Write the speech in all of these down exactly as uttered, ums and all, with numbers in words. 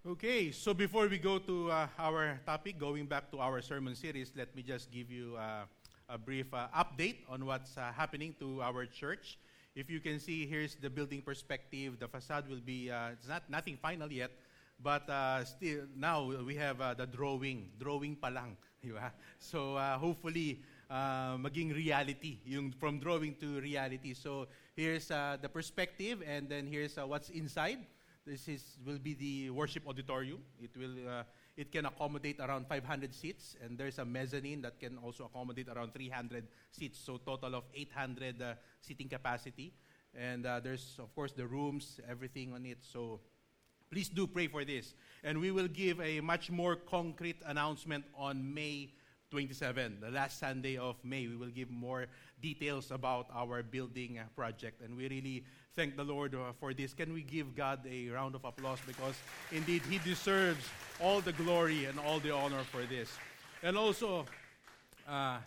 Okay, so before we go to uh, our topic, going back to our sermon series, let me just give you uh, a brief uh, update on what's uh, happening to our church. If you can see, here's the building perspective. The facade will be, uh, it's not nothing final yet, but uh, still now we have uh, the drawing. Drawing pa lang. Di ba? So uh, hopefully, uh, maging reality, yung from drawing to reality. So here's uh, the perspective, and then here's uh, what's inside. This is will be the worship auditorium. It will uh, it can accommodate around five hundred seats, and there's a mezzanine that can also accommodate around three hundred seats. So total of eight hundred uh, seating capacity. And uh, there's of course the rooms, everything on it. So please do pray for this. And we will give a much more concrete announcement on May twenty-seventh, the last Sunday of May. We will give more details about our building uh, project. And we really thank the Lord uh, for this. Can we give God a round of applause? Because indeed, He deserves all the glory and all the honor for this. And also, uh,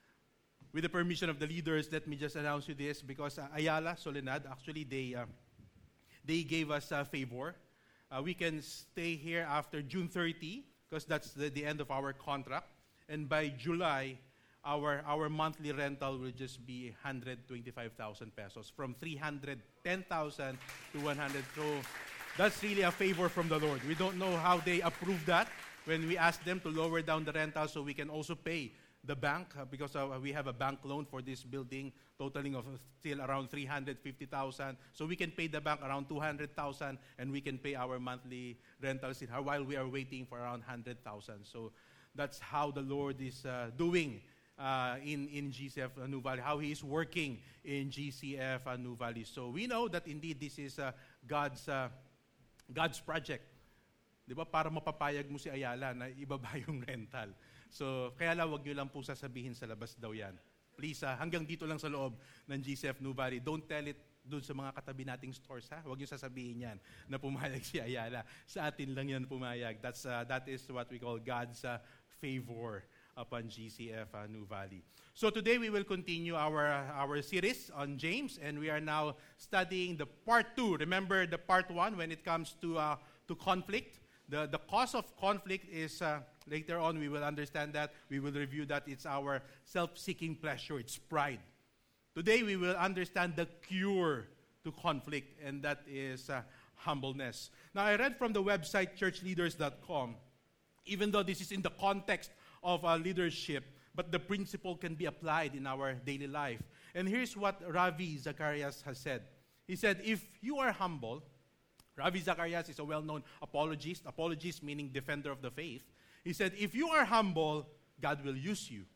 with the permission of the leaders, let me just announce you this. Because uh, Ayala, Soledad, actually, they, uh, they gave us a favor. Uh, we can stay here after June thirtieth, because that's the, the end of our contract. And by July, our our monthly rental will just be one hundred twenty-five thousand pesos, from three hundred ten thousand to one hundred. So that's really a favor from the Lord. We don't know how they approve that when we ask them to lower down the rental so we can also pay the bank, uh, because uh, we have a bank loan for this building totaling of uh, still around three hundred fifty thousand. So we can pay the bank around two hundred thousand, and we can pay our monthly rentals in, while we are waiting for around one hundred thousand. So that's how the Lord is uh, doing uh, in, in G C F uh, New Valley, how He is working in G C F uh, New Valley. So we know that indeed this is uh, God's uh, God's project. Di ba? Para mapapayag mo si Ayala na ibaba yung rental. So kaya lang, wag nyo lang po sasabihin sa labas daw yan. Please, uh, hanggang dito lang sa loob ng G C F New Valley. Don't tell it doon sa mga katabi nating stores, ha? Huwag niyo sasabihin yan na pumayag si Ayala. Sa atin lang yan pumayag. That's, uh, that is what we call God's uh, favor upon G C F uh, New Valley. So today we will continue our uh, our series on James, and we are now studying the part two. Remember the part one when it comes to uh, to conflict. The the cause of conflict is uh, later on we will understand that. We will review that. It's our self-seeking pleasure. It's pride. Today we will understand the cure to conflict, and that is uh, humbleness. Now I read from the website church leaders dot com, even though this is in the context of uh, leadership, but the principle can be applied in our daily life. And here's what Ravi Zacharias has said. He said, if you are humble, Ravi Zacharias is a well-known apologist, apologist meaning defender of the faith. He said, if you are humble, God will use you.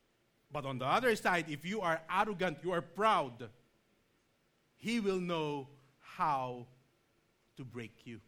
But on the other side, if you are arrogant, you are proud, He will know how to break you.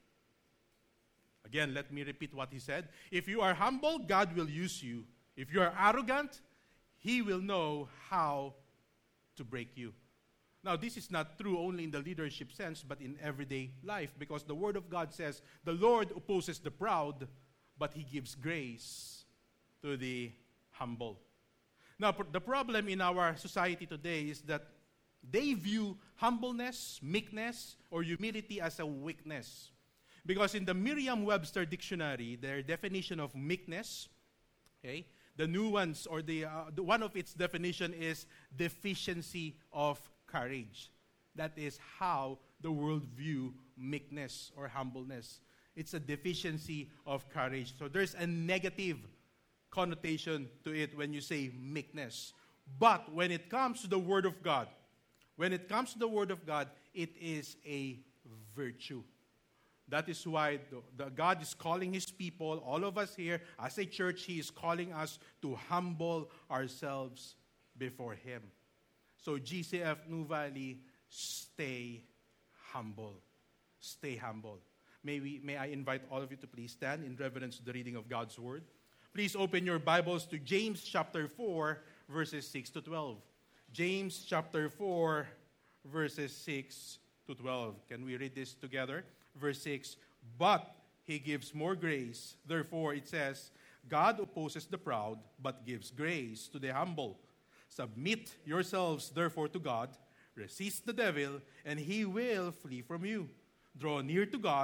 Again, let me repeat what he said. If you are humble, God will use you. If you are arrogant, He will know how to break you. Now, this is not true only in the leadership sense, but in everyday life, because the Word of God says, the Lord opposes the proud, but He gives grace to the humble. Now, the problem in our society today is that they view humbleness, meekness, or humility as a weakness. Because in the Merriam-Webster dictionary, their definition of meekness, okay, the nuance or the, uh, the one of its definition is deficiency of courage. That is how the world view meekness or humbleness. It's a deficiency of courage. So there's a negative connotation to it when you say meekness. But when it comes to the Word of God, when it comes to the Word of God, it is a virtue. That is why the, the God is calling His people, all of us here, as a church, He is calling us to humble ourselves before Him. So G C F New Valley, stay humble. Stay humble. May, we, may I invite all of you to please stand in reverence to the reading of God's Word. Please open your Bibles to James chapter four, verses six to twelve. James chapter four, verses six to twelve. Can we read this together? Verse six, but He gives more grace. Therefore, it says, God opposes the proud, but gives grace to the humble. Submit yourselves, therefore, to God. Resist the devil, and he will flee from you. Draw near to God,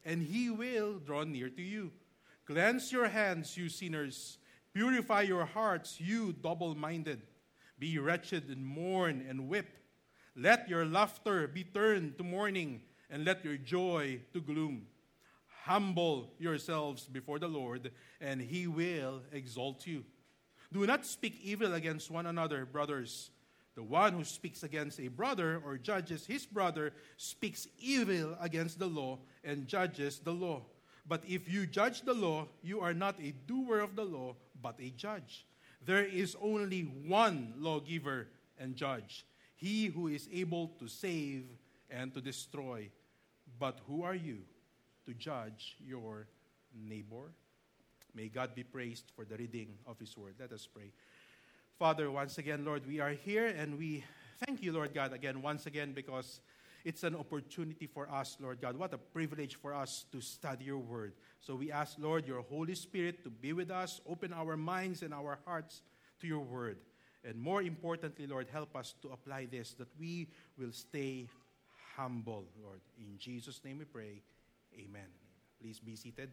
and he will draw near to you. Cleanse your hands, you sinners. Purify your hearts, you double-minded. Be wretched and mourn and weep. Let your laughter be turned to mourning, and let your joy to gloom. Humble yourselves before the Lord, and he will exalt you. Do not speak evil against one another, brothers. The one who speaks against a brother or judges his brother speaks evil against the law and judges the law. But if you judge the law, you are not a doer of the law, but a judge. There is only one lawgiver and judge, he who is able to save and to destroy. But who are you to judge your neighbor? May God be praised for the reading of his word. Let us pray. Father, once again, Lord, we are here and we thank you, Lord God, again, once again, because it's an opportunity for us, Lord God. What a privilege for us to study your word. So we ask, Lord, your Holy Spirit to be with us, open our minds and our hearts to your word. And more importantly, Lord, help us to apply this, that we will stay humble, Lord. In Jesus' name we pray, amen. Please be seated.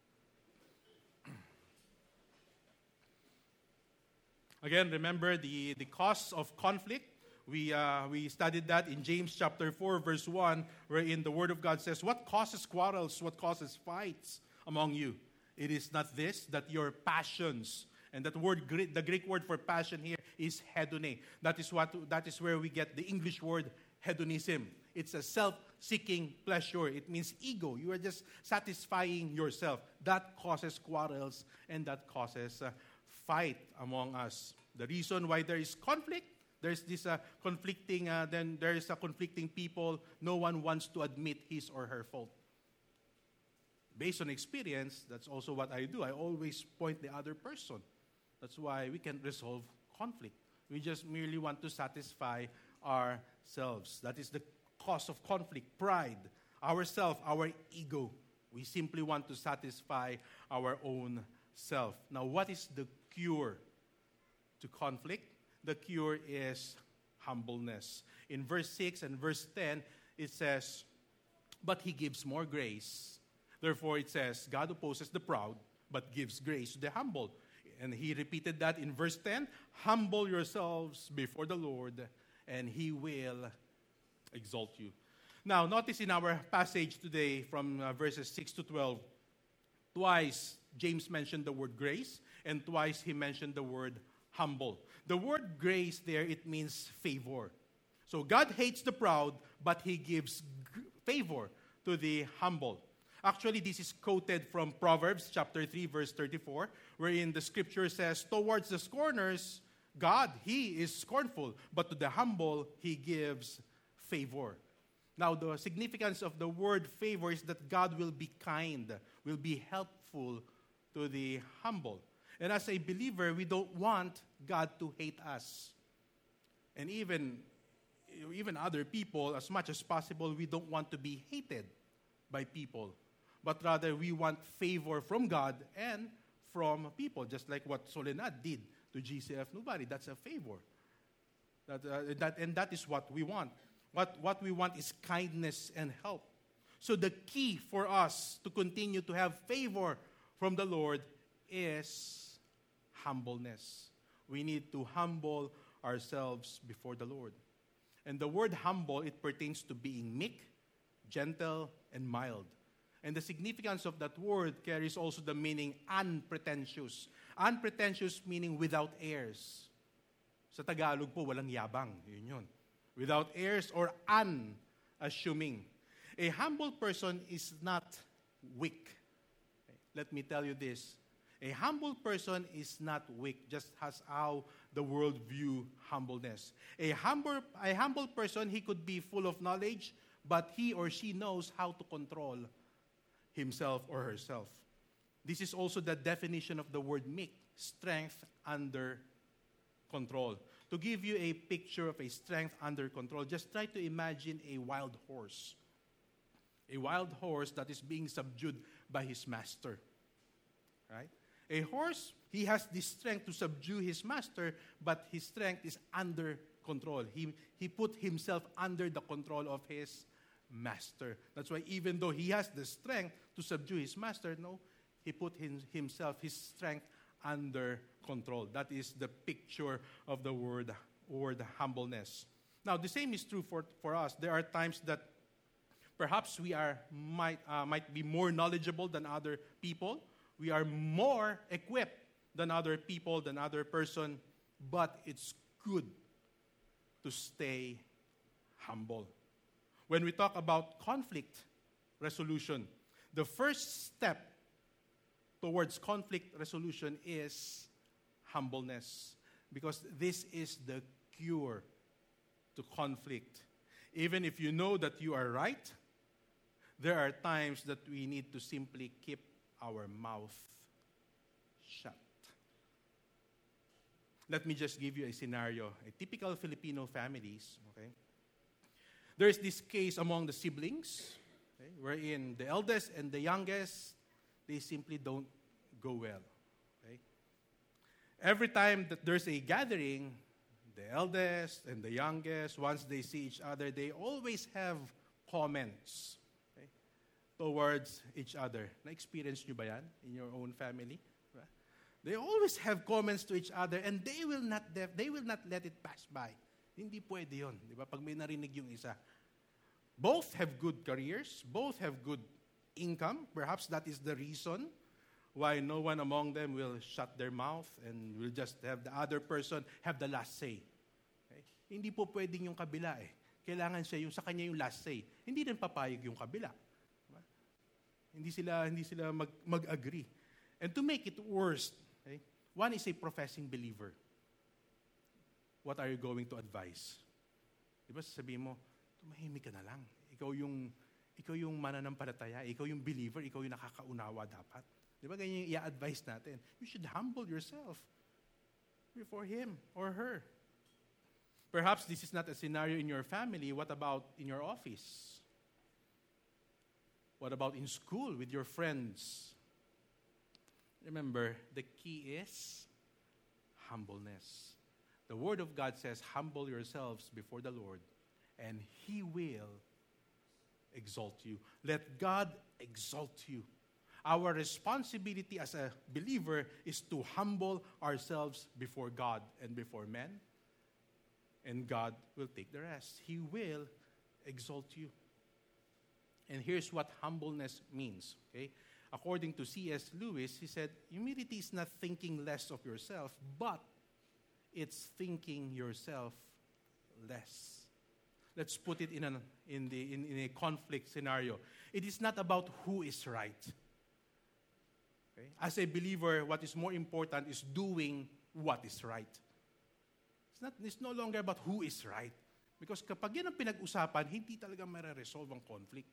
Again, remember the, the cause of conflict. We, uh, we studied that in James chapter four, verse one, wherein the Word of God says, what causes quarrels, what causes fights among you? It is not this, that your passions, and that word, the Greek word for passion here is hedone. That is, what, that is where we get the English word hedonism. It's a self-seeking pleasure. It means ego. You are just satisfying yourself. That causes quarrels, and that causes uh, fight among us. The reason why there is conflict, there's this uh, conflicting, uh, then there is a conflicting people. No one wants to admit his or her fault. Based on experience, that's also what I do. I always point the other person. That's why we can resolve conflict. We just merely want to satisfy ourselves. That is the cause of conflict, pride, ourself, our ego. We simply want to satisfy our own self. Now, what is the cure to conflict? The cure is humbleness. In verse six and verse ten, it says, but he gives more grace. Therefore, it says, God opposes the proud, but gives grace to the humble. And he repeated that in verse ten, humble yourselves before the Lord, and he will exalt you. Now, notice in our passage today from uh, verses six to twelve, twice James mentioned the word grace, and twice he mentioned the word humble. The word grace there, it means favor. So God hates the proud, but he gives g- favor to the humble. Actually, this is quoted from Proverbs chapter three, verse thirty-four, wherein the scripture says, towards the scorners, God, he is scornful, but to the humble, he gives favor. Now, the significance of the word favor is that God will be kind, will be helpful to the humble. And as a believer, we don't want God to hate us. And even, even other people, as much as possible, we don't want to be hated by people. But rather, we want favor from God and from people, just like what Soledad did to G C F Nubari. That's a favor. That, uh, that, and that is what we want. What, what we want is kindness and help. So the key for us to continue to have favor from the Lord is humbleness. We need to humble ourselves before the Lord. And the word humble, it pertains to being meek, gentle, and mild. And the significance of that word carries also the meaning unpretentious. Unpretentious meaning without airs. Sa Tagalog po, walang yabang. Yun yun. Without airs or unassuming. A humble person is not weak. Let me tell you this. A humble person is not weak, just as how the world view humbleness. A humble, a humble person, he could be full of knowledge, but he or she knows how to control himself or herself. This is also the definition of the word meek, strength under control. To give you a picture of a strength under control, just try to imagine a wild horse. A wild horse that is being subdued by his master. Right? A horse, he has the strength to subdue his master, but his strength is under control. He, he put himself under the control of his master. That's why even though he has the strength to subdue his master, no, he put him, himself, his strength under control. That is the picture of the word, word humbleness. Now, the same is true for, for us. There are times that perhaps we are might, uh, might be more knowledgeable than other people. We are more equipped than other people, than other person. But it's good to stay humble. When we talk about conflict resolution, the first step towards conflict resolution is humbleness. Because this is the cure to conflict. Even if you know that you are right, there are times that we need to simply keep our mouth shut. Let me just give you a scenario. A typical Filipino families, okay? There is this case among the siblings, okay, wherein the eldest and the youngest, they simply don't go well. Okay? Every time that there's a gathering, the eldest and the youngest, once they see each other, they always have comments, okay, towards each other. Na-experience nyo ba yan in your own family? Right? They always have comments to each other and they will not def- they will not let it pass by. Hindi pwede yun. Di ba? Pag may narinig yung isa. Both have good careers. Both have good income. Perhaps that is the reason why no one among them will shut their mouth and will just have the other person have the last say. Okay? Hindi po pwedeng yung kabila eh. Kailangan siya yung sa kanya yung last say. Hindi rin papayag yung kabila. Diba? Hindi sila hindi sila mag, mag-agree. And to make it worse, okay, one is a professing believer. What are you going to advise? Diba sasabihin mo, tumahimik ka na lang. Ikaw yung, ikaw yung mananampalataya, ikaw yung believer, ikaw yung nakakaunawa dapat. Diba ganyan yung i-advise natin? You should humble yourself before him or her. Perhaps this is not a scenario in your family. What about in your office? What about in school with your friends? Remember, the key is humbleness. The Word of God says, humble yourselves before the Lord, and He will exalt you. Let God exalt you. Our responsibility as a believer is to humble ourselves before God and before men, and God will take the rest. He will exalt you. And here's what humbleness means, okay? According to C S Lewis, he said, humility is not thinking less of yourself, but it's thinking yourself less. Let's put it in, an, in, the, in, in a conflict scenario. It is not about who is right. Okay? As a believer, what is more important is doing what is right. It's, not, it's no longer about who is right. Because kapag yan ang pinag-usapan, hindi talaga mare-resolve ang conflict.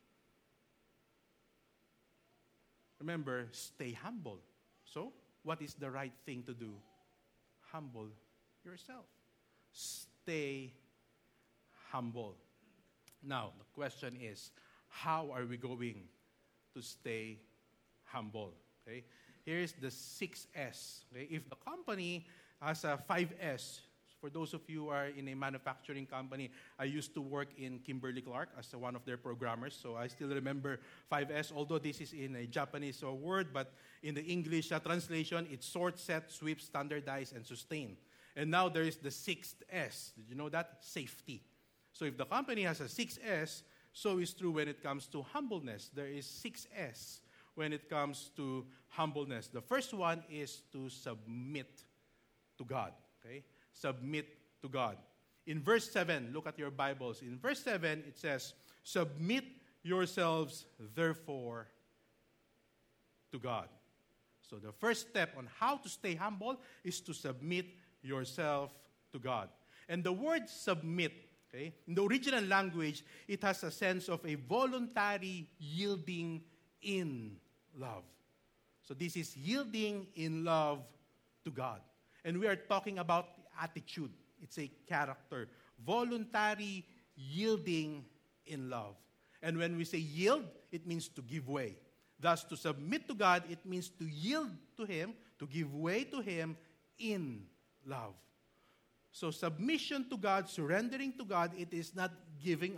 Remember, stay humble. So, what is the right thing to do? Humble yourself. Stay humble. Now, the question is, how are we going to stay humble? Okay? Here's the six S. Okay? If the company has a five S, for those of you who are in a manufacturing company, I used to work in Kimberly-Clark as one of their programmers, so I still remember five S, although this is in a Japanese uh, word, but in the English uh, translation, it's sort, set, sweep, standardize, and sustain. And now there is the sixth S. Did you know that? Safety. So if the company has a six S, so is true when it comes to humbleness. There is six S when it comes to humbleness. The first one is to submit to God. Okay? Submit to God. In verse seven, look at your Bibles. In verse seven, it says, submit yourselves, therefore, to God. So the first step on how to stay humble is to submit yourself to God. And the word submit, okay, in the original language, it has a sense of a voluntary yielding in love. So this is yielding in love to God. And we are talking about attitude. It's a character. Voluntary yielding in love. And when we say yield, it means to give way. Thus, to submit to God, it means to yield to Him, to give way to Him in love. So submission to God, surrendering to God, it is not giving up,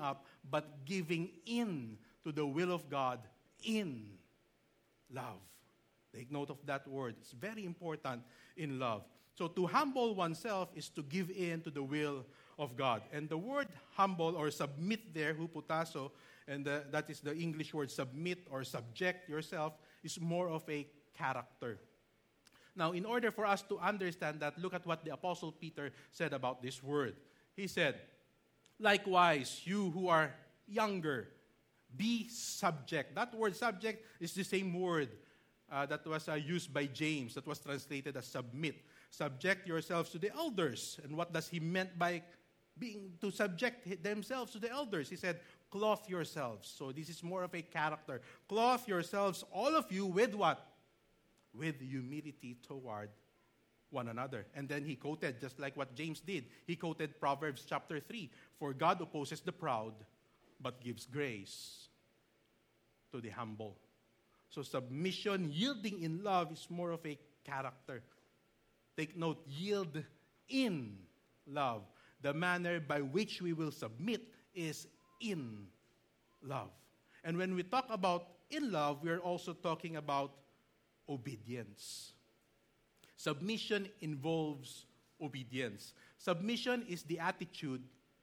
but giving in to the will of God in love. Take note of that word. It's very important in love. So to humble oneself is to give in to the will of God. And the word humble or submit there, huputaso, and the, that is the English word submit or subject yourself, is more of a character. Now, in order for us to understand that, look at what the Apostle Peter said about this word. He said, likewise, you who are younger, be subject. That word subject is the same word uh, that was uh, used by James, that was translated as submit. Subject yourselves to the elders. And what does he meant by being to subject themselves to the elders? He said, clothe yourselves. So this is more of a character. Clothe yourselves, all of you, with what? With humility toward one another. And then he quoted, just like what James did, he quoted Proverbs chapter three. For God opposes the proud, but gives grace to the humble. So submission, yielding in love is more of a character. Take note, yield in love. The manner by which we will submit is in love. And when we talk about in love, we are also talking about obedience. Submission involves obedience. Submission is the attitude.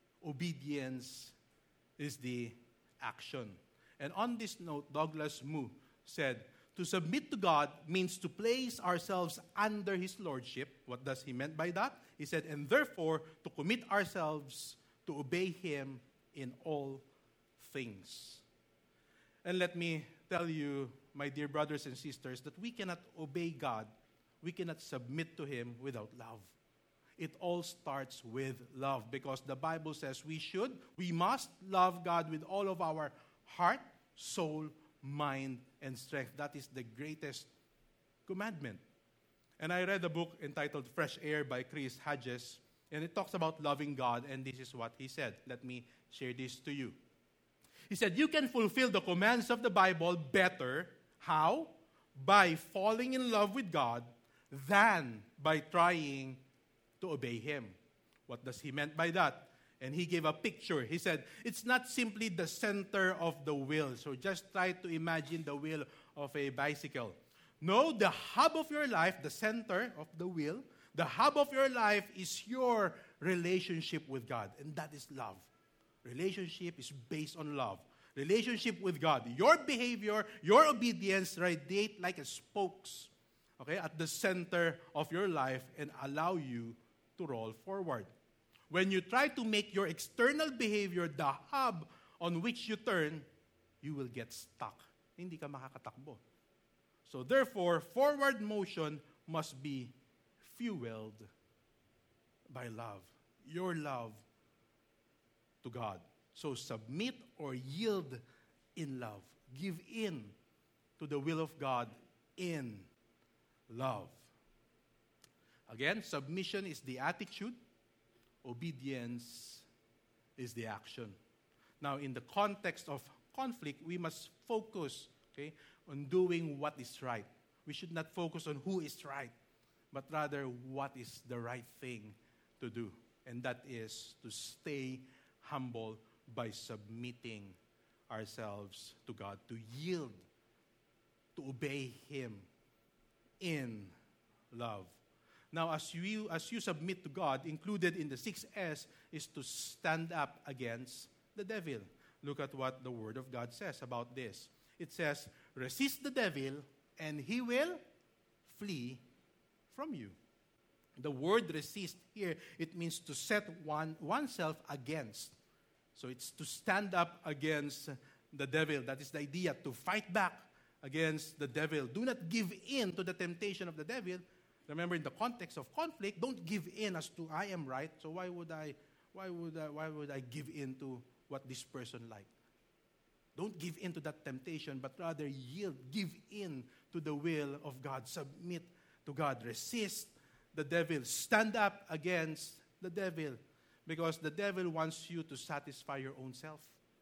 Obedience is the action. And on this note, Douglas Moo said, to submit to God means to place ourselves under His lordship. What does he meant by that? He said, and therefore, to commit ourselves to obey Him in all things. And let me tell you, my dear brothers and sisters, that we cannot obey God, we cannot submit to Him without love. It all starts with love, because the Bible says we should, we must love God with all of our heart, soul, mind, and strength. That is the greatest commandment. And I read a book entitled Fresh Air by Chris Hodges, and it talks about loving God, and this is what he said. Let me share this to you. He said, you can fulfill the commands of the Bible better. How? By falling in love with God than by trying to obey Him. What does he meant by that? And he gave a picture. He said, it's not simply the center of the wheel. So just try to imagine the wheel of a bicycle. No, the hub of your life, the center of the wheel, the hub of your life is your relationship with God. And that is love. Relationship is based on love. Relationship with God. Your behavior, your obedience radiate like a spokes, okay, at the center of your life and allow you to roll forward. When you try to make your external behavior the hub on which you turn, you will get stuck. Hindi ka makakatakbo. So therefore, forward motion must be fueled by love. Your love to God. So submit or yield in love. Give in to the will of God in love. Again, submission is the attitude. Obedience is the action. Now, in the context of conflict, we must focus, okay, on doing what is right. We should not focus on who is right, but rather what is the right thing to do. And that is to stay humble by submitting ourselves to God, to yield, to obey Him in love. Now, as you, as you submit to God, included in the six S is to stand up against the devil. Look at what the Word of God says about this. It says, resist the devil, and he will flee from you. The word resist here, it means to set one oneself against. So it's to stand up against the devil. That is the idea, to fight back against the devil. Do not give in to the temptation of the devil. Remember, in the context of conflict, don't give in as to I am right. So why would I, why would I, why would I give in to what this person like? Don't give in to that temptation, but rather yield, give in to the will of God. Submit to God. Resist the devil. Stand up against the devil, because the devil wants you to satisfy your own self.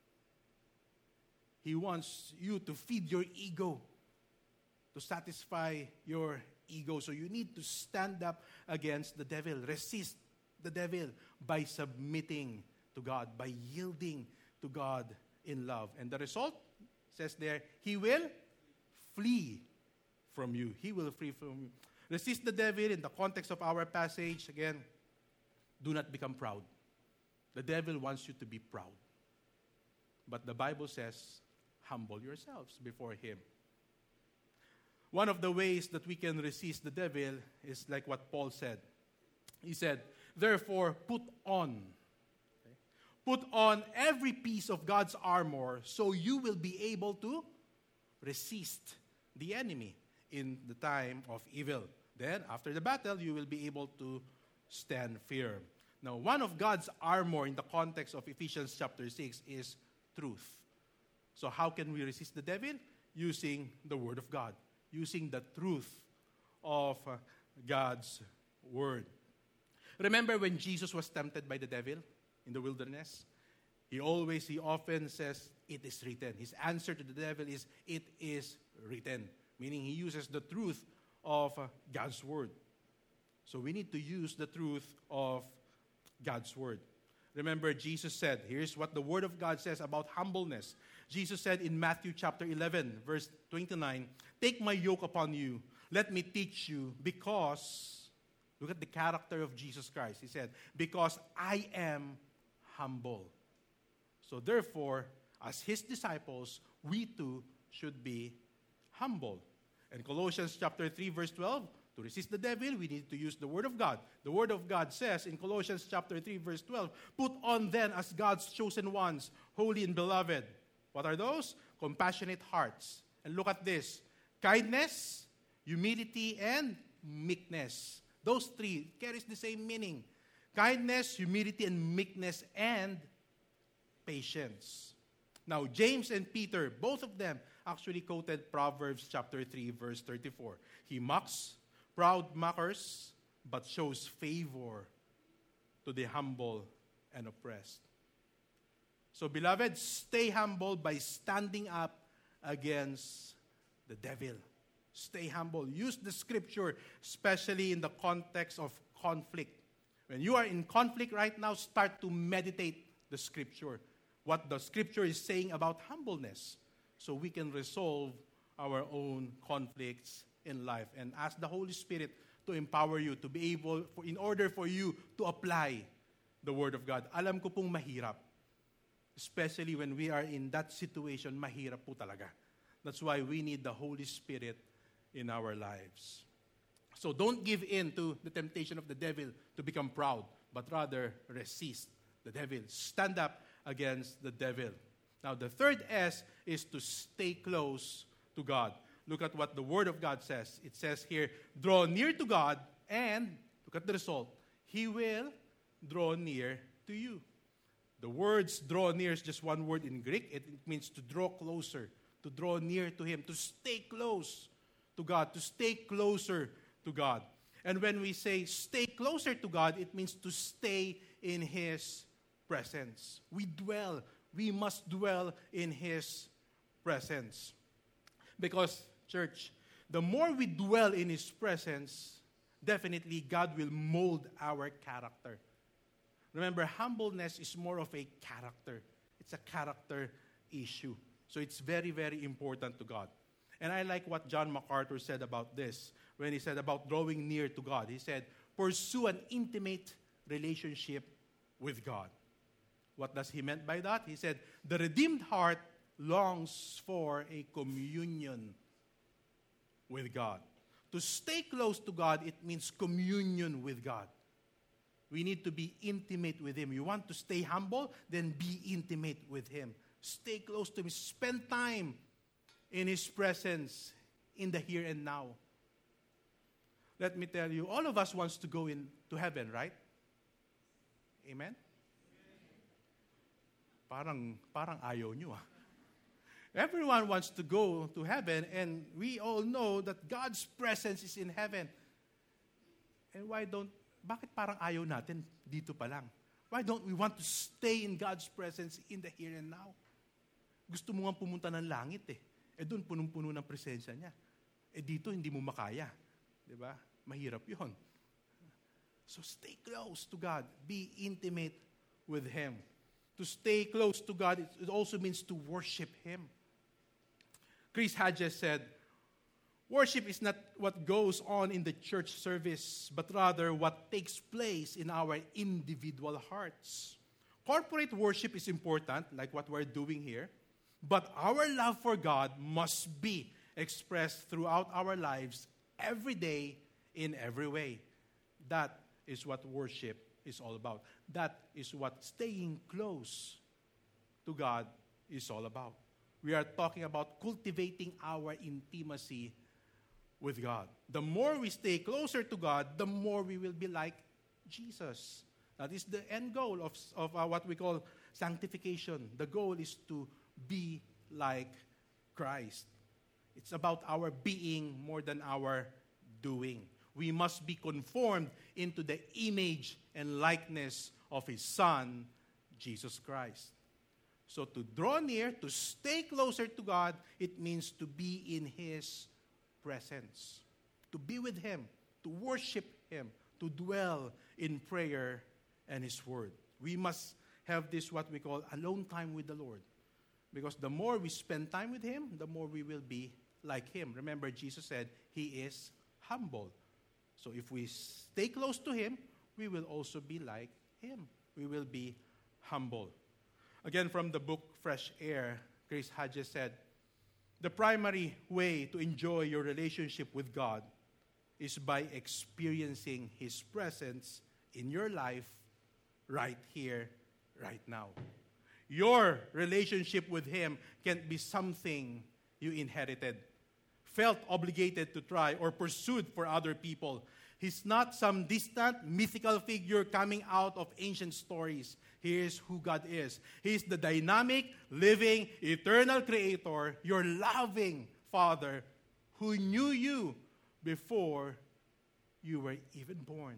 He wants you to feed your ego, to satisfy your ego. So you need to stand up against the devil. Resist the devil by submitting to God, by yielding to God in love. And the result, says there, he will flee from you. He will flee from you. Resist the devil in the context of our passage. Again, do not become proud. The devil wants you to be proud. But the Bible says, humble yourselves before him. One of the ways that we can resist the devil is like what Paul said. He said, therefore, put on. Okay? Put on every piece of God's armor so you will be able to resist the enemy in the time of evil. Then, after the battle, you will be able to stand firm. Now, one of God's armor in the context of Ephesians chapter six is truth. So how can we resist the devil? Using the Word of God. Using the truth of uh, God's Word. Remember when Jesus was tempted by the devil in the wilderness? He always, he often says, it is written. His answer to the devil is, it is written. Meaning he uses the truth of uh, God's Word. So we need to use the truth of God's Word. Remember, Jesus said, here's what the Word of God says about humbleness. Jesus said in Matthew chapter eleven, verse twenty-nine, take my yoke upon you. Let me teach you because, look at the character of Jesus Christ. He said, because I am humble. So therefore, as his disciples, we too should be humble. And Colossians chapter three, verse twelve, to resist the devil, we need to use the Word of God. The Word of God says in Colossians chapter three, verse twelve, put on then as God's chosen ones, holy and beloved. What are those? Compassionate hearts. And look at this. Kindness, humility, and meekness. Those three carries the same meaning. Kindness, humility, and meekness, and patience. Now, James and Peter, both of them actually quoted Proverbs chapter three, verse thirty-four. He mocks proud mockers, but shows favor to the humble and oppressed. So, beloved, stay humble by standing up against the devil. Stay humble. Use the scripture, especially in the context of conflict. When you are in conflict right now, start to meditate the scripture. What the scripture is saying about humbleness. So we can resolve our own conflicts in life. And ask the Holy Spirit to empower you to be able, for, in order for you to apply the Word of God. Alam ko pong mahirap. Especially when we are in that situation, mahirap po talaga. That's why we need the Holy Spirit in our lives. So don't give in to the temptation of the devil to become proud, but rather resist the devil. Stand up against the devil. Now, the third S is to stay close to God. Look at what the Word of God says. It says here, draw near to God, and look at the result. He will draw near to you. The words draw near is just one word in Greek. It means to draw closer, to draw near to Him, to stay close to God, to stay closer to God. And when we say stay closer to God, it means to stay in His presence. We dwell, we must dwell in His presence. Because, church, the more we dwell in His presence, definitely God will mold our character. Remember, humbleness is more of a character. It's a character issue. So it's very, very important to God. And I like what John MacArthur said about this when he said about drawing near to God. He said, pursue an intimate relationship with God. What does he meant by that? He said, the redeemed heart longs for a communion with God. To stay close to God, it means communion with God. We need to be intimate with Him. You want to stay humble? Then be intimate with Him. Stay close to Him. Spend time in His presence in the here and now. Let me tell you, all of us wants to go into heaven, right? Amen? Parang, parang ayaw nyo ah. Everyone wants to go to heaven, and we all know that God's presence is in heaven. And why don't, bakit parang ayaw natin dito pa lang? Why don't we want to stay in God's presence in the here and now? Gusto mo nga pumunta ng langit eh. Eh doon punong-puno ng presensya niya. Eh dito hindi mo makaya. Diba? Mahirap yun. So stay close to God. Be intimate with Him. To stay close to God, it also means to worship Him. Chris Hadges said, worship is not what goes on in the church service, but rather what takes place in our individual hearts. Corporate worship is important, like what we're doing here, but our love for God must be expressed throughout our lives every day in every way. That is what worship is all about. That is what staying close to God is all about. We are talking about cultivating our intimacy with God. The more we stay closer to God, the more we will be like Jesus. That is the end goal of, of uh, what we call sanctification. The goal is to be like Christ. It's about our being more than our doing. We must be conformed into the image and likeness of His Son, Jesus Christ. So to draw near, to stay closer to God, it means to be in His presence, to be with Him, to worship Him, to dwell in prayer and His Word. We must have this, what we call, alone time with the Lord. Because the more we spend time with Him, the more we will be like Him. Remember, Jesus said, He is humble. So if we stay close to Him, we will also be like Him. We will be humble. Again, from the book Fresh Air, Grace Hadges said, the primary way to enjoy your relationship with God is by experiencing His presence in your life right here, right now. Your relationship with Him can't be something you inherited, felt obligated to try, or pursued for other people. He's not some distant, mythical figure coming out of ancient stories. Here's who God is. He's the dynamic, living, eternal Creator, your loving Father who knew you before you were even born.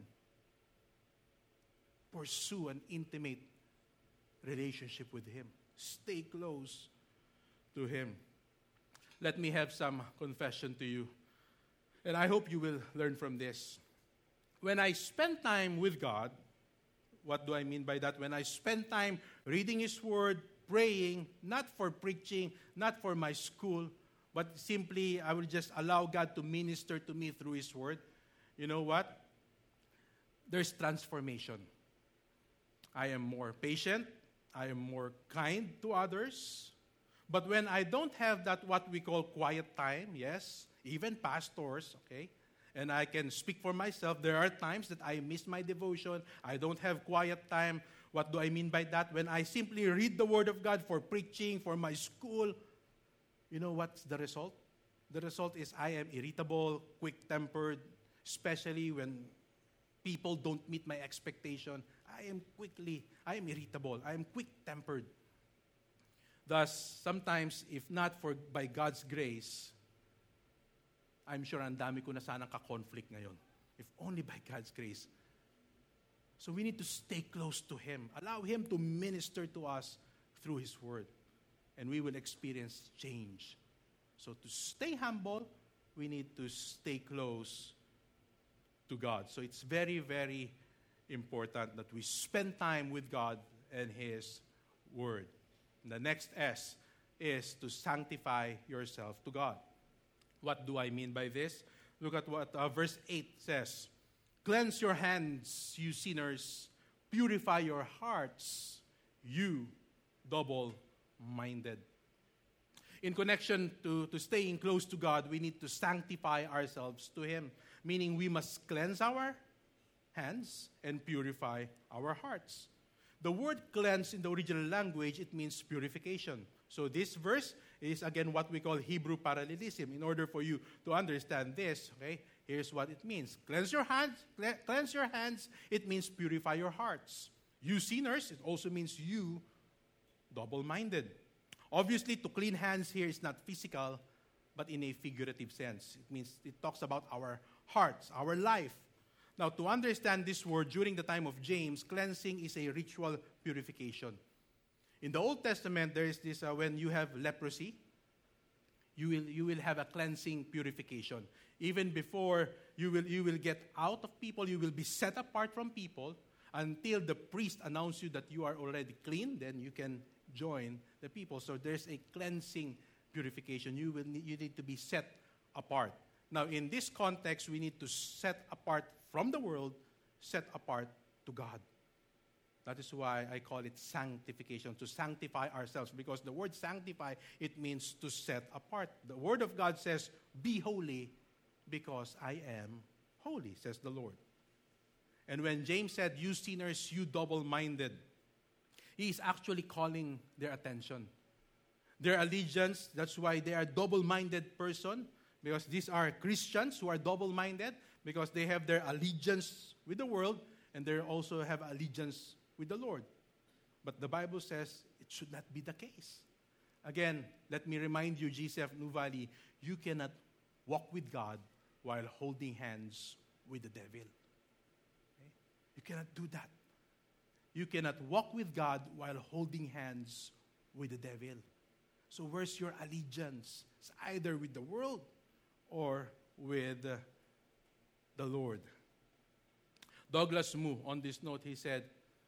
Pursue an intimate relationship with Him. Stay close to Him. Let me have some confession to you. And I hope you will learn from this. When I spend time with God, what do I mean by that? When I spend time reading His Word, praying, not for preaching, not for my school, but simply I will just allow God to minister to me through His Word, you know what? There's transformation. I am more patient. I am more kind to others. But when I don't have that what we call quiet time, yes, even pastors, okay, and I can speak for myself, there are times that I miss my devotion. I don't have quiet time. What do I mean by that? When I simply read the Word of God for preaching, for my school, you know what's the result? The result is I am irritable, quick-tempered, especially when people don't meet my expectation. I am quickly, I am irritable. I am quick-tempered. Thus, sometimes, if not for by God's grace, I'm sure ang dami ko na sanang ka-conflict ngayon. If only by God's grace. So we need to stay close to Him. Allow Him to minister to us through His Word. And we will experience change. So to stay humble, we need to stay close to God. So it's very, very important that we spend time with God and His Word. And the next S is to sanctify yourself to God. What do I mean by this? Look at what uh, verse eight says. Cleanse your hands, you sinners. Purify your hearts, you double-minded. In connection to, to staying close to God, we need to sanctify ourselves to Him. Meaning we must cleanse our hands and purify our hearts. The word cleanse in the original language, it means purification. So this verse is again what we call Hebrew parallelism. In order for you to understand this, okay, here's what it means. Cleanse your hands, cleanse your hands, it means purify your hearts. You sinners, it also means you double-minded. Obviously, to clean hands here is not physical, but in a figurative sense. It means it talks about our hearts, our life. Now, to understand this word, during the time of James, cleansing is a ritual purification. In the Old Testament, there is this, uh, when you have leprosy, you will, you will have a cleansing purification. Even before you will, you will get out of people, you will be set apart from people. Until the priest announces you that you are already clean, then you can join the people. So there's a cleansing purification. You will need, you need to be set apart. Now, in this context, we need to set apart from the world, set apart to God. That is why I call it sanctification, to sanctify ourselves. Because the word sanctify, it means to set apart. The word of God says, be holy because I am holy, says the Lord. And when James said, you sinners, you double-minded, he is actually calling their attention. Their allegiance, that's why they are double-minded person, because these are Christians who are double-minded, because they have their allegiance with the world, and they also have allegiance with the Lord. But the Bible says it should not be the case. Again, let me remind you, G C F New Valley, you cannot walk with God while holding hands with the devil. Okay? You cannot do that. You cannot walk with God while holding hands with the devil. So where's your allegiance? It's either with the world or with uh, the Lord. Douglas Moo, on this note, he said,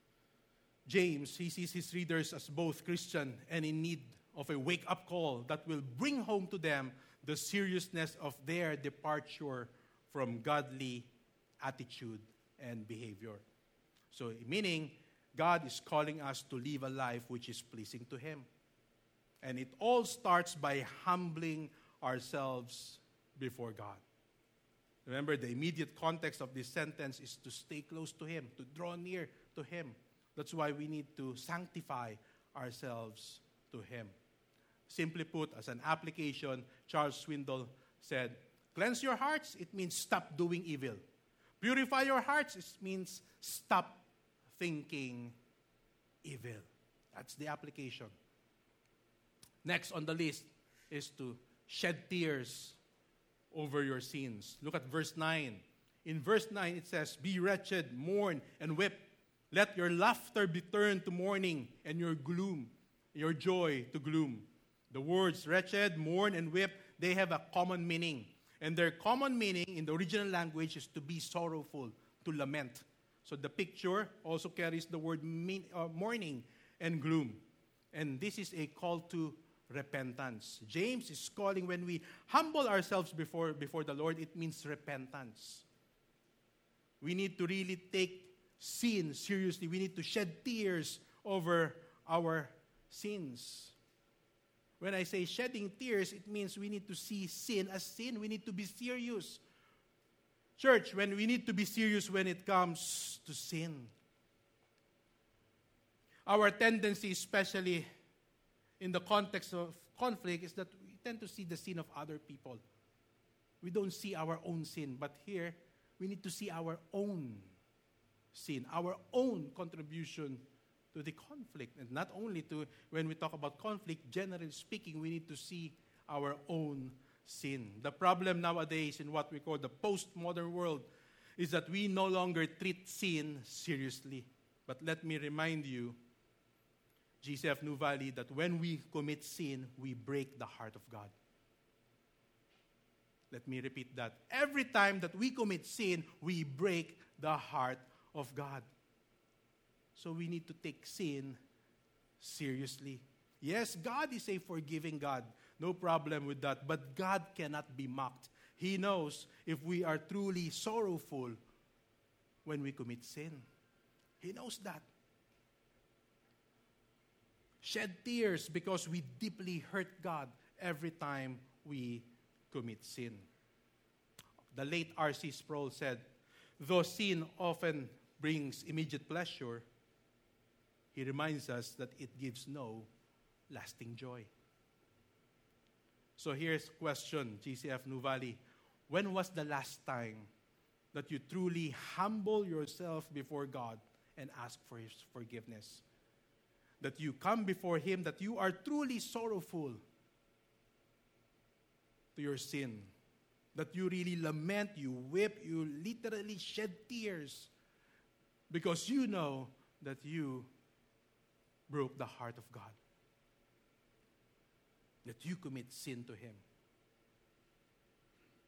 James, he sees his readers as both Christian and in need of a wake-up call that will bring home to them the seriousness of their departure from godly attitude and behavior. So, meaning, God is calling us to live a life which is pleasing to Him. And it all starts by humbling ourselves before God. Remember, the immediate context of this sentence is to stay close to Him, to draw near to Him. That's why we need to sanctify ourselves to Him. Simply put, as an application, Charles Swindoll said, cleanse your hearts, it means stop doing evil. Purify your hearts, it means stop thinking evil. That's the application. Next on the list is to shed tears over your sins. Look at verse nine. In verse nine, it says, be wretched, mourn, and weep. Let your laughter be turned to mourning, and your gloom, your joy to gloom. The words wretched, mourn, and weep, they have a common meaning. And their common meaning in the original language is to be sorrowful, to lament. So the picture also carries the word mean, uh, mourning and gloom. And this is a call to repentance. James is calling, when we humble ourselves before, before the Lord, it means repentance. We need to really take sin seriously. We need to shed tears over our sins. When I say shedding tears, it means we need to see sin as sin. We need to be serious. Church, when we need to be serious when it comes to sin. Our tendency, especially in the context of conflict, is that we tend to see the sin of other people. We don't see our own sin. But here, we need to see our own sin, our own contribution to the conflict. And not only to, when we talk about conflict, generally speaking, we need to see our own sin. The problem nowadays in what we call the postmodern world is that we no longer treat sin seriously. But let me remind you, G C F New Valley, that when we commit sin, we break the heart of God. Let me repeat that. Every time that we commit sin, we break the heart of God. So we need to take sin seriously. Yes, God is a forgiving God. No problem with that. But God cannot be mocked. He knows if we are truly sorrowful when we commit sin. He knows that. Shed tears because we deeply hurt God every time we commit sin. The late R C Sproul said, though sin often brings immediate pleasure, he reminds us that it gives no lasting joy. So here's a question, G C F New Valley. When was the last time that you truly humble yourself before God and ask for His forgiveness? That you come before Him, that you are truly sorrowful to your sin. That you really lament, you weep, you literally shed tears because you know that you broke the heart of God. That you commit sin to Him.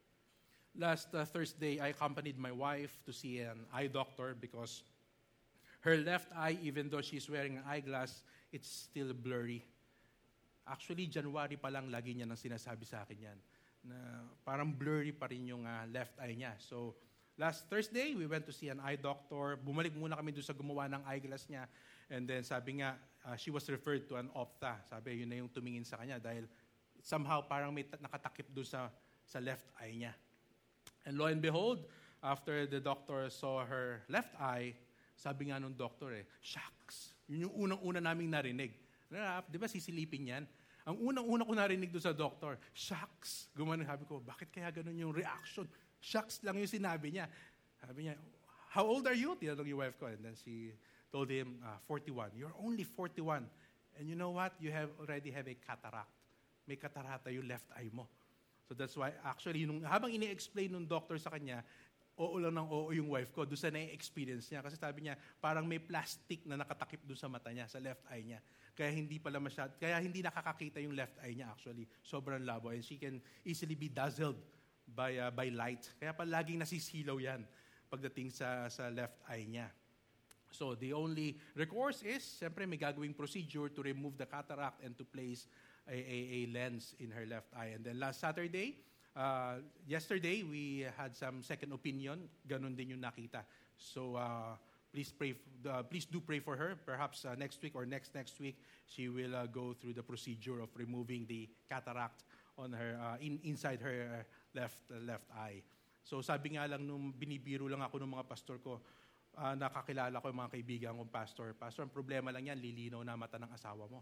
Last uh, Thursday, I accompanied my wife to see an eye doctor because Her left eye, even though she's wearing an eyeglass, it's still blurry. Actually, January pa lang, lagi niya nang sinasabi sa akin yan, na parang blurry pa rin yung uh, left eye niya. So, last Thursday, we went to see an eye doctor. Bumalik muna kami doon sa gumawa ng eyeglass niya. And then sabi nga, uh, she was referred to an ophtha. Sabi, yun na yung tumingin sa kanya dahil somehow parang may t- nakatakip doon sa, sa left eye niya. And lo and behold, after the doctor saw her left eye, sabi nga nung doctor eh, shucks, yun yung unang-una naming narinig. Di ba sisilipin yan? Ang unang-una ko narinig doon sa doctor, shucks. Gumanon, sabi ko, bakit kaya ganun yung reaction? Shucks lang yung sinabi niya. Sabi niya, how old are you? Tinanong yung wife ko. And then she told him, uh, forty-one. You're only forty-one. And you know what? You have already have a cataract. May katarata yung left eye mo. So that's why, actually, nung, habang ini-explain nung doctor sa kanya, oo lang ng oo yung wife ko, doon sa na-experience niya. Kasi sabi niya, parang may plastic na nakatakip doon sa mata niya, sa left eye niya. Kaya hindi pala masyad, kaya hindi nakakakita yung left eye niya actually. Sobrang labo. And she can easily be dazzled by uh, by light. Kaya pala laging nasisilaw yan pagdating sa, sa left eye niya. So the only recourse is, siyempre may gagawing procedure to remove the cataract and to place a, a, a lens in her left eye. And then last Saturday, uh, yesterday, we had some second opinion. Ganon din yung nakita. So uh, please pray. Uh, please do pray for her. Perhaps uh, next week or next next week, she will uh, go through the procedure of removing the cataract on her uh, in, inside her left uh, left eye. So sabi nga lang nung binibiro lang ako ng mga pastor ko, uh, nakakilala ko yung mga kaibigan kong pastor. Pastor, ang problema lang yan, lilinaw na mata ng asawa mo.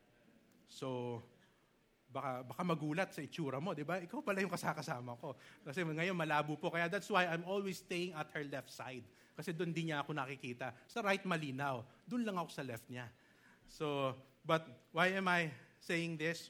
So, baka, baka magulat sa itsura mo, di ba? Ikaw pala yung kasakasama ko. Kasi ngayon malabo po. Kaya that's why I'm always staying at her left side. Kasi doon din niya ako nakikita. Sa right, malinaw. Doon lang ako sa left niya. So, but why am I saying this?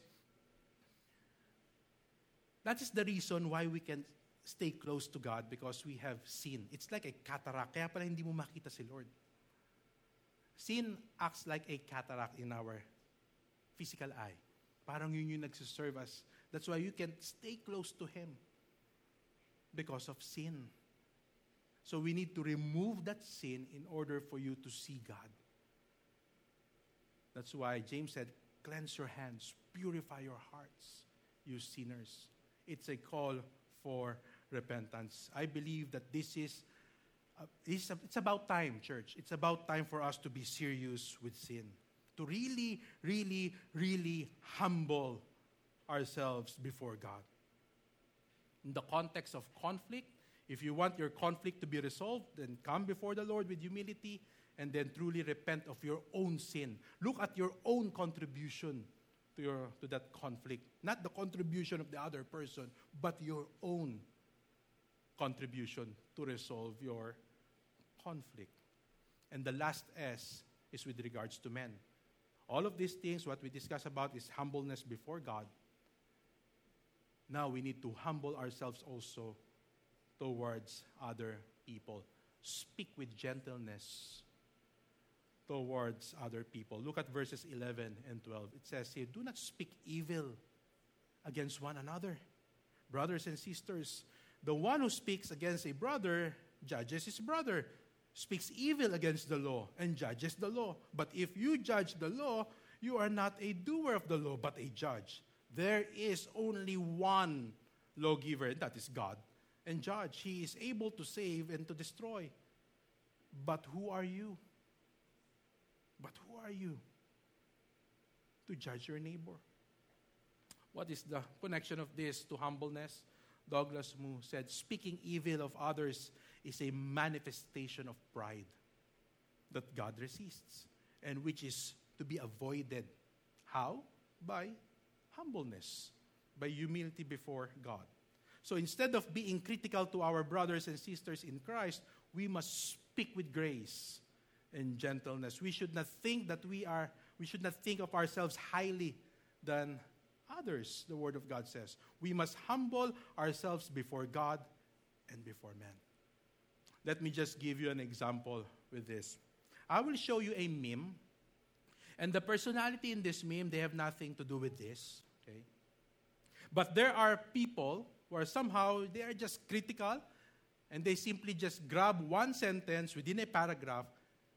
That is the reason why we can stay close to God, because we have sin. It's like a cataract. Kaya pala hindi mo makita si Lord. Sin acts like a cataract in our physical eye. Parang yun yung nagsiserve us. That's why you can stay close to Him because of sin. So we need to remove that sin in order for you to see God. That's why James said, cleanse your hands, purify your hearts, you sinners. It's a call for repentance. I believe that this is, uh, it's, it's about time, church. It's about time for us to be serious with sin. To really, really, really humble ourselves before God. In the context of conflict, if you want your conflict to be resolved, then come before the Lord with humility and then truly repent of your own sin. Look at your own contribution to, your, to that conflict. Not the contribution of the other person, but your own contribution to resolve your conflict. And the last S is with regards to men. All of these things, what we discuss about is humbleness before God. Now we need to humble ourselves also towards other people. Speak with gentleness towards other people. Look at verses eleven and twelve. It says here, do not speak evil against one another. Brothers and sisters, the one who speaks against a brother judges his brother, speaks evil against the law, and judges the law. But if you judge the law, you are not a doer of the law, but a judge. There is only one lawgiver, and that is God. And judge, He is able to save and to destroy. But who are you? But who are you to judge your neighbor? What is the connection of this to humbleness? Douglas Moo said, speaking evil of others is a manifestation of pride that God resists and which is to be avoided. How? By humbleness, by humility before God. So instead of being critical to our brothers and sisters in Christ, we must speak with grace and gentleness. We should not think that we are, we should not think of ourselves highly than others, the Word of God says. We must humble ourselves before God and before men. Let me just give you an example with this. I will show you a meme, and the personality in this meme, they have nothing to do with this, okay? But there are people who are somehow, they are just critical, and they simply just grab one sentence within a paragraph,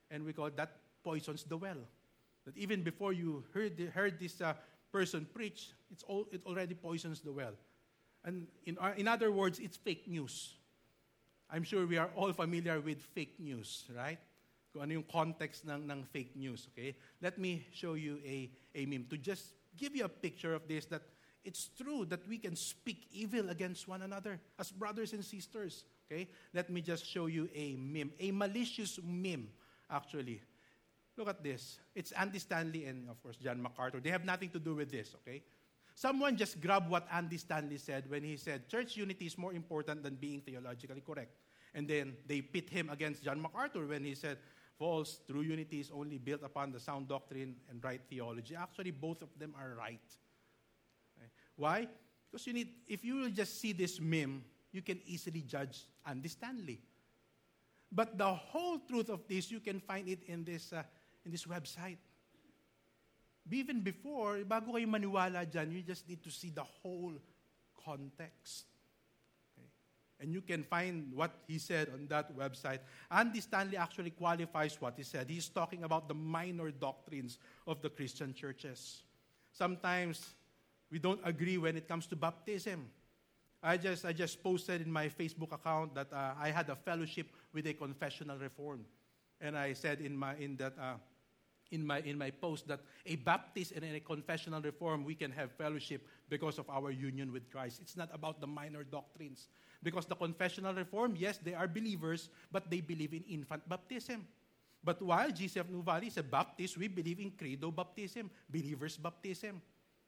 And we call that poisons the well. That even before you heard, the, heard this uh, person preach, it's all, it already poisons the well. And in, uh, in other words, it's fake news. I'm sure we are all familiar with fake news, right? Kung ano yung context ng, ng fake news, okay? Let me show you a, a meme to just give you a picture of this, that it's true that we can speak evil against one another as brothers and sisters, okay? Let me just show you a meme, a malicious meme, actually. Look at this. It's Andy Stanley and, of course, John MacArthur. They have nothing to do with this, okay? Someone just grabbed what Andy Stanley said when he said, church unity is more important than being theologically correct. And then they pit him against John MacArthur when he said, false, true unity is only built upon the sound doctrine and right theology. Actually, both of them are right. Okay? Why? Because you need, if you will just see this meme, you can easily judge Andy Stanley. But the whole truth of this, you can find it in this uh, in this website. Even before, bago kayo maniwala dyan, you just need to see the whole context. Okay? And you can find what he said on that website. Andy Stanley actually qualifies what he said. He's talking about the minor doctrines of the Christian churches. Sometimes we don't agree when it comes to baptism. I just I just posted in my Facebook account that uh, I had a fellowship with a confessional reform, and I said in my in that uh, in my in my post that a Baptist and a confessional reform, we can have fellowship because of our union with Christ. It's not about the minor doctrines, because the confessional reform, yes, they are believers, but they believe in infant baptism. But while G C F New Valley is a Baptist, we believe in credo baptism, believers baptism.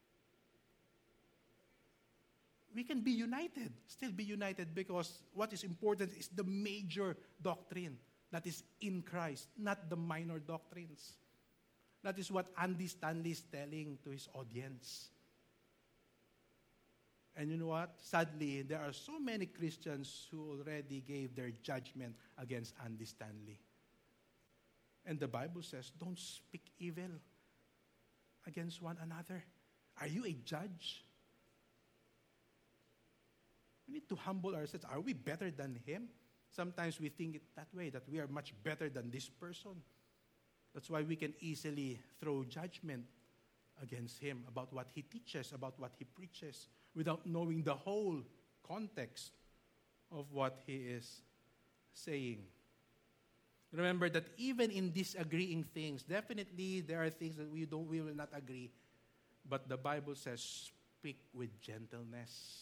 We can be united, still be united, because what is important is the major doctrine that is in Christ, not the minor doctrines. That is what Andy Stanley is telling to his audience. And you know what? Sadly, there are so many Christians who already gave their judgment against Andy Stanley. And the Bible says, don't speak evil against one another. Are you a judge? We need to humble ourselves. Are we better than him? Sometimes we think it that way, that we are much better than this person. That's why we can easily throw judgment against him about what he teaches, about what he preaches, without knowing the whole context of what he is saying. Remember that even in disagreeing things, definitely there are things that we don't, we will not agree. But the Bible says, speak with gentleness.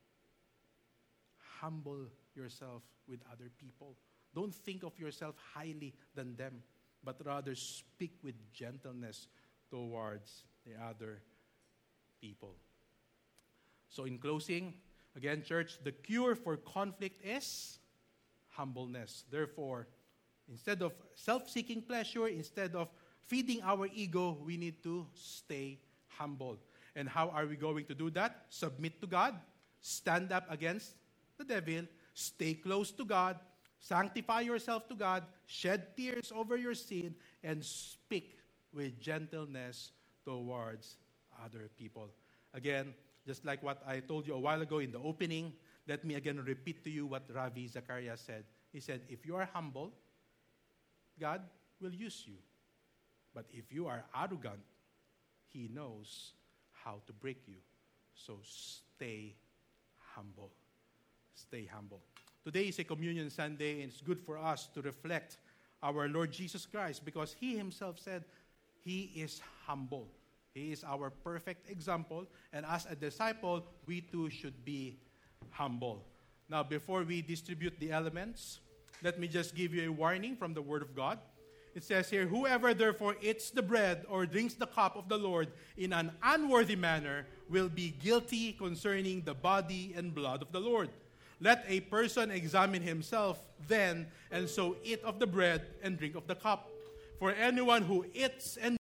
Humble yourself with other people. Don't think of yourself highly than them, but rather speak with gentleness towards the other people. So in closing, again, church, the cure for conflict is humbleness. Therefore, instead of self-seeking pleasure, instead of feeding our ego, we need to stay humble. And how are we going to do that? Submit to God, stand up against the devil, stay close to God, sanctify yourself to God, shed tears over your sin, and speak with gentleness towards other people. Again, just like what I told you a while ago in the opening, let me again repeat to you what Ravi Zacharias said. He said, if you are humble, God will use you. But if you are arrogant, He knows how to break you. So stay humble. Stay humble. Today is a Communion Sunday, and it's good for us to reflect our Lord Jesus Christ, because He Himself said He is humble. He is our perfect example, and as a disciple, we too should be humble. Now, before we distribute the elements, let me just give you a warning from the Word of God. It says here, whoever therefore eats the bread or drinks the cup of the Lord in an unworthy manner will be guilty concerning the body and blood of the Lord. Let a person examine himself then, and so eat of the bread and drink of the cup. For anyone who eats and